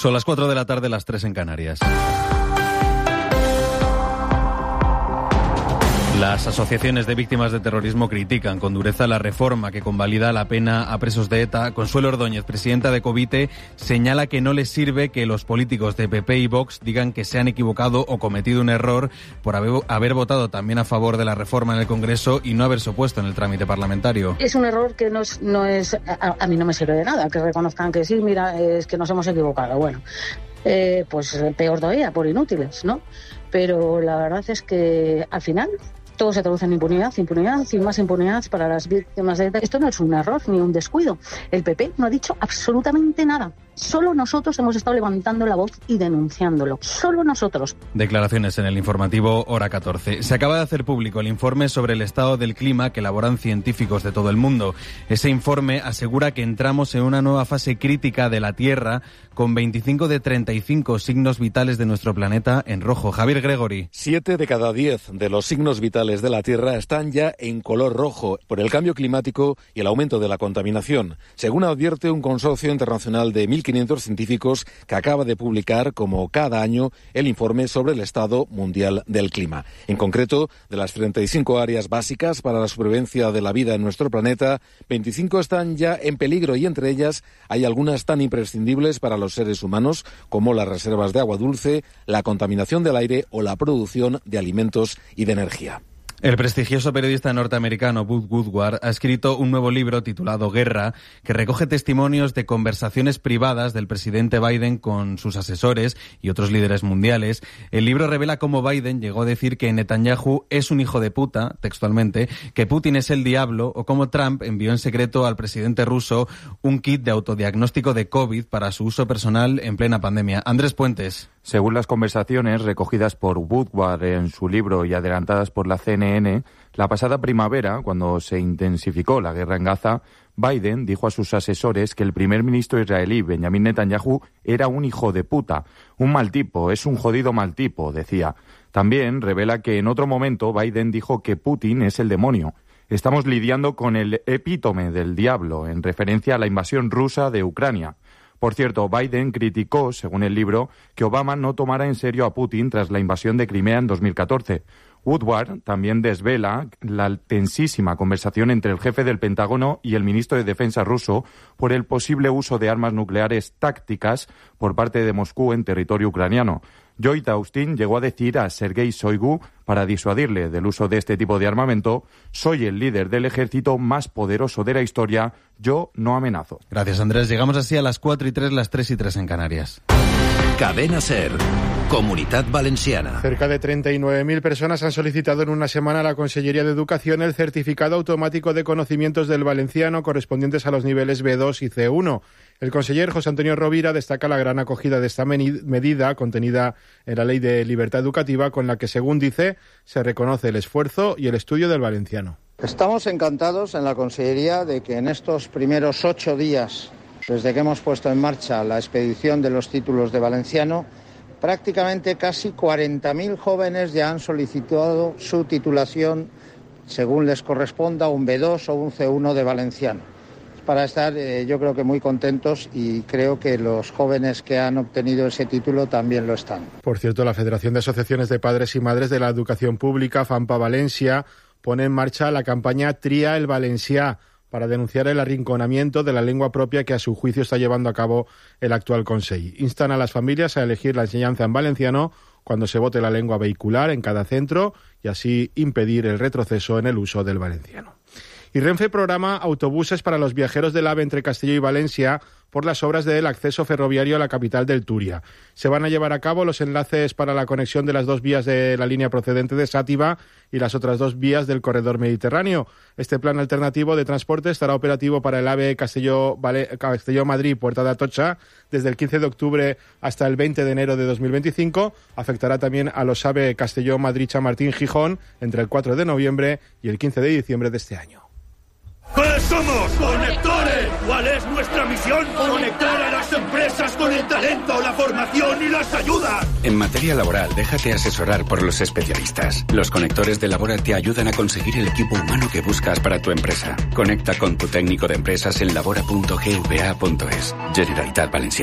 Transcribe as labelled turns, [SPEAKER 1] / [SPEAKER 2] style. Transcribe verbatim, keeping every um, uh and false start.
[SPEAKER 1] Son las cuatro de la tarde, las tres en Canarias. Las asociaciones de víctimas de terrorismo critican con dureza la reforma que convalida la pena a presos de ETA. Consuelo Ordóñez, presidenta de Covite, señala que no les sirve que los políticos de P P y Vox digan que se han equivocado o cometido un error por haber, haber votado también a favor de la reforma en el Congreso y no haberse opuesto en el trámite parlamentario.
[SPEAKER 2] Es un error que no es, no es a, a mí no me sirve de nada, que reconozcan que sí, mira, es que nos hemos equivocado. Bueno, eh, pues peor todavía, por inútiles, ¿no? Pero la verdad es que al final todo se traduce en impunidad, impunidad y más impunidad para las víctimas de ETA. Esto no es un error ni un descuido. El P P no ha dicho absolutamente nada. Solo nosotros hemos estado levantando la voz y denunciándolo. Solo nosotros.
[SPEAKER 1] Declaraciones en el informativo Hora catorce. Se acaba de hacer público el informe sobre el estado del clima que elaboran científicos de todo el mundo. Ese informe asegura que entramos en una nueva fase crítica de la Tierra con veinticinco de treinta y cinco signos vitales de nuestro planeta en rojo. Javier Gregory.
[SPEAKER 3] Siete de cada diez de los signos vitales de la Tierra están ya en color rojo por el cambio climático y el aumento de la contaminación, según advierte un consorcio internacional de mil quinientos científicos que acaba de publicar, como cada año, el informe sobre el estado mundial del clima. En concreto, de las treinta y cinco áreas básicas para la supervivencia de la vida en nuestro planeta, veinticinco están ya en peligro y entre ellas hay algunas tan imprescindibles para los seres humanos como las reservas de agua dulce, la contaminación del aire o la producción de alimentos y de energía.
[SPEAKER 1] El prestigioso periodista norteamericano Bob Woodward ha escrito un nuevo libro titulado Guerra, que recoge testimonios de conversaciones privadas del presidente Biden con sus asesores y otros líderes mundiales. El libro revela cómo Biden llegó a decir que Netanyahu es un hijo de puta, textualmente, que Putin es el diablo, o cómo Trump envió en secreto al presidente ruso un kit de autodiagnóstico de COVID para su uso personal en plena pandemia. Andrés Puentes.
[SPEAKER 4] Según las conversaciones recogidas por Woodward en su libro y adelantadas por la C N N, la pasada primavera, cuando se intensificó la guerra en Gaza, Biden dijo a sus asesores que el primer ministro israelí, Benjamin Netanyahu, era un hijo de puta. Un mal tipo, es un jodido mal tipo, decía. También revela que en otro momento Biden dijo que Putin es el demonio. Estamos lidiando con el epítome del diablo, en referencia a la invasión rusa de Ucrania. Por cierto, Biden criticó, según el libro, que Obama no tomara en serio a Putin tras la invasión de Crimea en dos mil catorce. Woodward también desvela la tensísima conversación entre el jefe del Pentágono y el ministro de Defensa ruso por el posible uso de armas nucleares tácticas por parte de Moscú en territorio ucraniano. Lloyd Austin llegó a decir a Sergei Shoigu, para disuadirle del uso de este tipo de armamento: soy el líder del ejército más poderoso de la historia, yo no amenazo.
[SPEAKER 1] Gracias, Andrés. Llegamos así a las cuatro y tres, las tres y tres en Canarias.
[SPEAKER 5] Cadena SER, Comunitat Valenciana.
[SPEAKER 6] Cerca de treinta y nueve mil personas han solicitado en una semana a la Consellería de Educación el certificado automático de conocimientos del valenciano correspondientes a los niveles B dos y C uno. El conseller José Antonio Rovira destaca la gran acogida de esta medida contenida en la Ley de Libertad Educativa, con la que, según dice, se reconoce el esfuerzo y el estudio del valenciano.
[SPEAKER 7] Estamos encantados en la Consellería de que en estos primeros ocho días, desde que hemos puesto en marcha la expedición de los títulos de valenciano, prácticamente casi cuarenta mil jóvenes ya han solicitado su titulación según les corresponda, un B dos o un C uno de valenciano. Para estar eh, yo creo que muy contentos, y creo que los jóvenes que han obtenido ese título también lo están.
[SPEAKER 6] Por cierto, la Federación de Asociaciones de Padres y Madres de la Educación Pública, FAMPA Valencia, pone en marcha la campaña Tria el Valencià para denunciar el arrinconamiento de la lengua propia que a su juicio está llevando a cabo el actual Consell. Instan a las familias a elegir la enseñanza en valenciano cuando se vote la lengua vehicular en cada centro y así impedir el retroceso en el uso del valenciano. Y Renfe programa autobuses para los viajeros del AVE entre Castelló y Valencia por las obras del acceso ferroviario a la capital del Turia. Se van a llevar a cabo los enlaces para la conexión de las dos vías de la línea procedente de Sátiva y las otras dos vías del corredor mediterráneo. Este plan alternativo de transporte estará operativo para el AVE Castelló-Madrid Puerta de Atocha desde el quince de octubre hasta el veinte de enero de dos mil veinticinco. Afectará también a los AVE Castelló-Madrid-Chamartín-Gijón entre el cuatro de noviembre y el quince de diciembre de este año.
[SPEAKER 8] ¿Qué somos? ¡Conectores! ¿Cuál es nuestra misión? Conectar a las empresas con el talento, la formación y las ayudas.
[SPEAKER 5] En materia laboral, déjate asesorar por los especialistas. Los conectores de Labora te ayudan a conseguir el equipo humano que buscas para tu empresa. Conecta con tu técnico de empresas en labora punto g v a punto es. Generalitat Valenciana.